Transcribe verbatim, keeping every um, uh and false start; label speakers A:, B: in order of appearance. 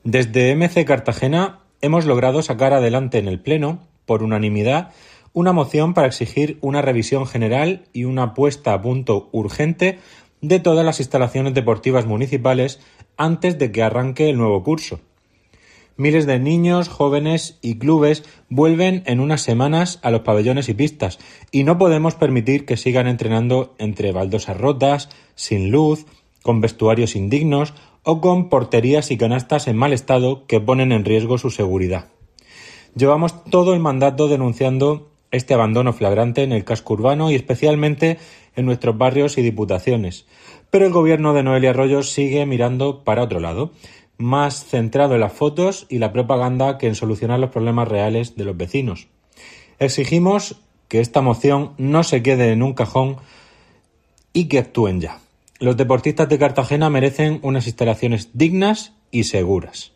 A: Desde M C Cartagena hemos logrado sacar adelante en el Pleno, por unanimidad, una moción para exigir una revisión general y una puesta a punto urgente de todas las instalaciones deportivas municipales antes de que arranque el nuevo curso. Miles de niños, jóvenes y clubes vuelven en unas semanas a los pabellones y pistas y no podemos permitir que sigan entrenando entre baldosas rotas, sin luz, con vestuarios indignos o con porterías y canastas en mal estado que ponen en riesgo su seguridad. Llevamos todo el mandato denunciando este abandono flagrante en el casco urbano y especialmente en nuestros barrios y diputaciones, pero el gobierno de Noelia Arroyo sigue mirando para otro lado, más centrado en las fotos y la propaganda que en solucionar los problemas reales de los vecinos. Exigimos que esta moción no se quede en un cajón y que actúen ya. Los deportistas de Cartagena merecen unas instalaciones dignas y seguras.